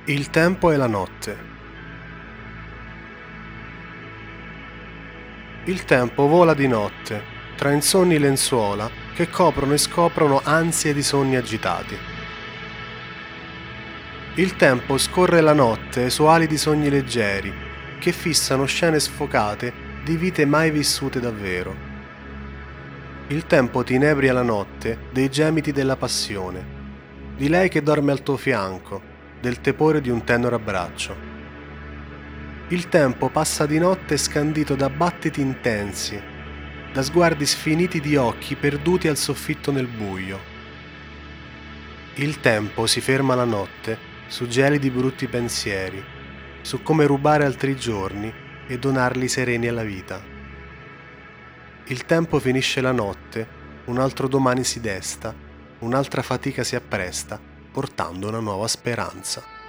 Il tempo e la notte. Il tempo vola di notte, tra insonni lenzuola che coprono e scoprono ansie di sogni agitati. Il tempo scorre la notte su ali di sogni leggeri che fissano scene sfocate di vite mai vissute davvero. Il tempo ti inebria la notte dei gemiti della passione, di lei che dorme al tuo fianco, del tepore di un tenero abbraccio. Il tempo passa di notte scandito da battiti intensi, da sguardi sfiniti di occhi perduti al soffitto nel buio. Il tempo si ferma la notte su gelidi brutti pensieri, su come rubare altri giorni e donarli sereni alla vita. Il tempo finisce la notte, un altro domani si desta, un'altra fatica si appresta, portando una nuova speranza.